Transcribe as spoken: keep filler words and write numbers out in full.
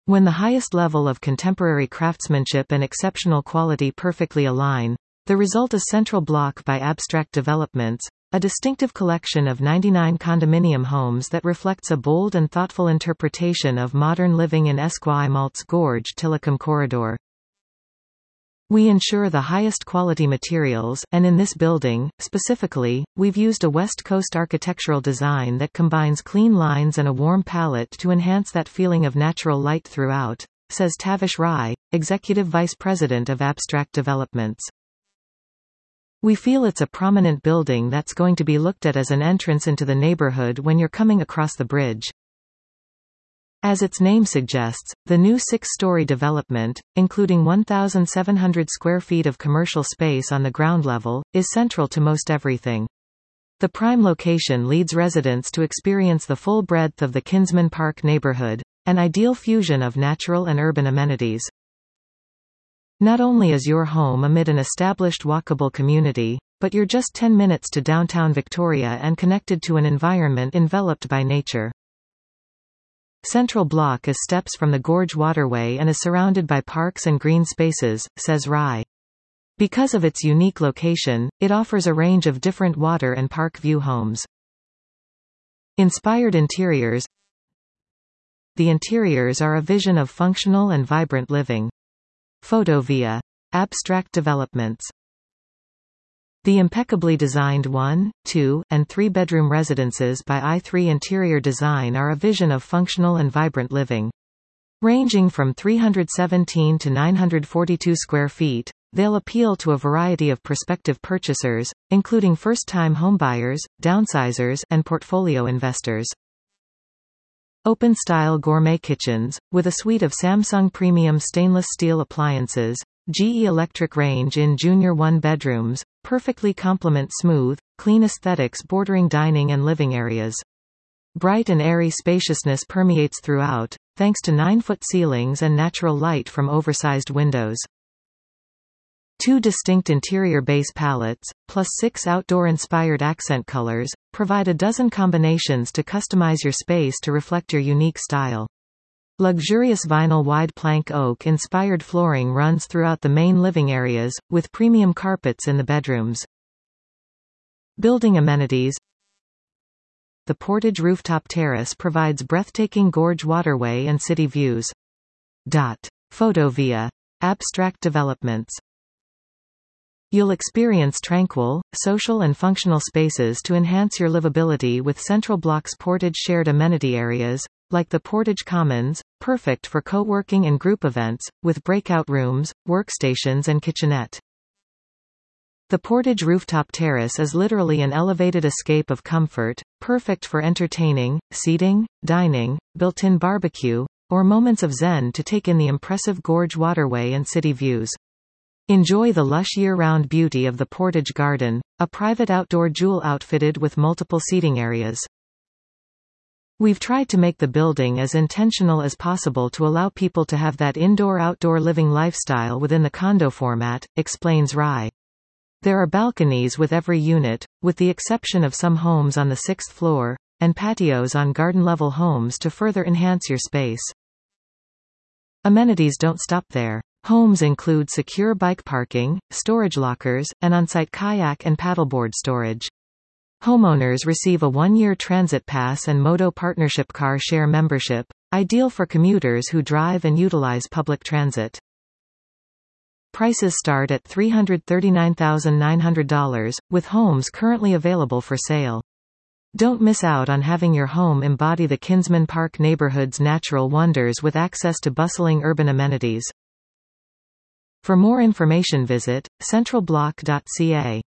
When the highest level of contemporary craftsmanship and exceptional quality perfectly align, the result is Central Block by Abstract Developments, a distinctive collection of ninety-nine condominium homes that reflects a bold and thoughtful interpretation of modern living in Esquimalt Malt's Gorge Tillicum corridor. We ensure the highest quality materials, and in this building, specifically, we've used a West Coast architectural design that combines clean lines and a warm palette to enhance that feeling of natural light throughout, says Tavish Rai, Executive Vice President of Abstract Developments. We feel it's a prominent building that's going to be looked at as an entrance into the neighborhood when you're coming across the bridge. As its name suggests, the new six-story development, including one thousand seven hundred square feet of commercial space on the ground level, is central to most everything. The prime location leads residents to experience the full breadth of the Kinsman Park neighborhood, an ideal fusion of natural and urban amenities. Not only is your home amid an established walkable community, but you're just ten minutes to downtown Victoria and connected to an environment enveloped by nature. Central Block is steps from the Gorge Waterway and is surrounded by parks and green spaces, says Rai. Because of its unique location, it offers a range of different water and park view homes. Inspired interiors. The interiors are a vision of functional and vibrant living. Photo via Abstract Developments. The impeccably designed one, two, and three-bedroom residences by I three Interior Design are a vision of functional and vibrant living. Ranging from three hundred seventeen to nine hundred forty-two square feet, they'll appeal to a variety of prospective purchasers, including first-time homebuyers, downsizers, and portfolio investors. Open-style gourmet kitchens, with a suite of Samsung premium stainless steel appliances, G E electric range in junior one-bedrooms, perfectly complement smooth, clean aesthetics bordering dining and living areas. Bright and airy spaciousness permeates throughout, thanks to nine-foot ceilings and natural light from oversized windows. Two distinct interior base palettes, plus six outdoor-inspired accent colors, provide a dozen combinations to customize your space to reflect your unique style. Luxurious vinyl wide plank oak-inspired flooring runs throughout the main living areas, with premium carpets in the bedrooms. Building amenities. The Portage Rooftop Terrace provides breathtaking Gorge Waterway and city views. Dot. Photo via Abstract Developments. You'll experience tranquil, social and functional spaces to enhance your livability with Central Block's Portage shared amenity areas, like the Portage Commons, perfect for co-working and group events, with breakout rooms, workstations and kitchenette. The Portage Rooftop Terrace is literally an elevated escape of comfort, perfect for entertaining, seating, dining, built-in barbecue, or moments of zen to take in the impressive Gorge Waterway and city views. Enjoy the lush year-round beauty of the Portage Garden, a private outdoor jewel outfitted with multiple seating areas. We've tried to make the building as intentional as possible to allow people to have that indoor-outdoor living lifestyle within the condo format, explains Rai. There are balconies with every unit, with the exception of some homes on the sixth floor, and patios on garden-level homes to further enhance your space. Amenities don't stop there. Homes include secure bike parking, storage lockers, and on-site kayak and paddleboard storage. Homeowners receive a one-year transit pass and Modo Partnership car share membership, ideal for commuters who drive and utilize public transit. Prices start at three hundred thirty-nine thousand nine hundred dollars, with homes currently available for sale. Don't miss out on having your home embody the Kinsman Park neighborhood's natural wonders with access to bustling urban amenities. For more information visit central block dot c a.